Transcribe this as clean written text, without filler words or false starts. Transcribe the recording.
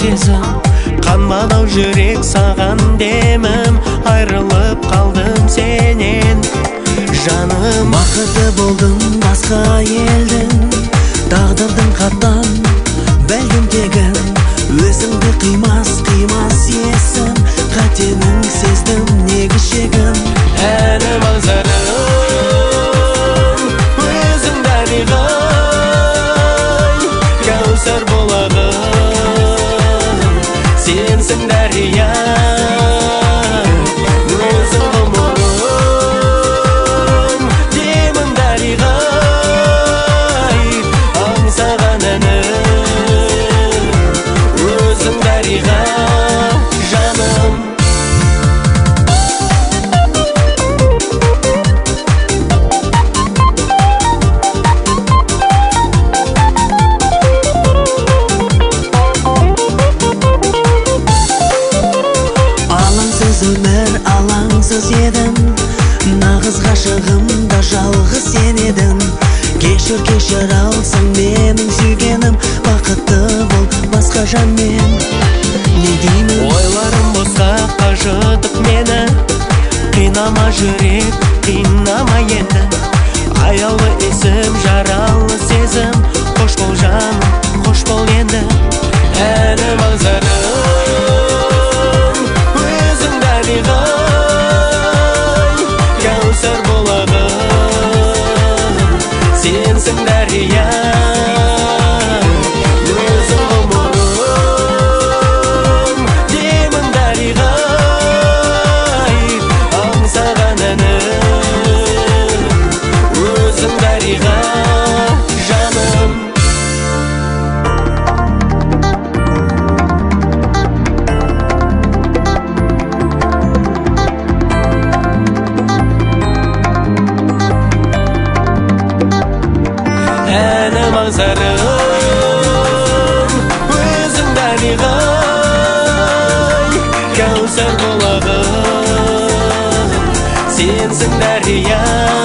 сезім, қанбадау жүрек саған демім, айрылып қалдым сенен. Жаным, бақыты болдым басқа елдің, тағдырдың қаттан бәлкім тегін, өзіңді қимас есім, қатенің сездім неге шегім. әнім аңсарым, өзің дариғай, кәусар бұлағым, сенсің дария, өзің ғұмырым, демім дариғай, аңсаған әнім, өзің дариға, жаным. Өмір алаңсыз едім, нағыз ғашығымда жалғыз сен едің. Кешір алсаң менің сүйгенім, бақытты бол басқа жанмен. Не деймін? Ойларым босқа қажытып мені, қинама жүрек, қинама енді. Аялы есім, жаралы сезім, қош бол жаным, қош бол енді. әнім аңсарым, кәусар бұлағым, сенсің дария, өзің ғұмырым, демім дариғай, аңсаған әнім, өзің дариға, жаным. әнім аңсарым, өзің дариғай, кәусар бұлағым, сенсің дария.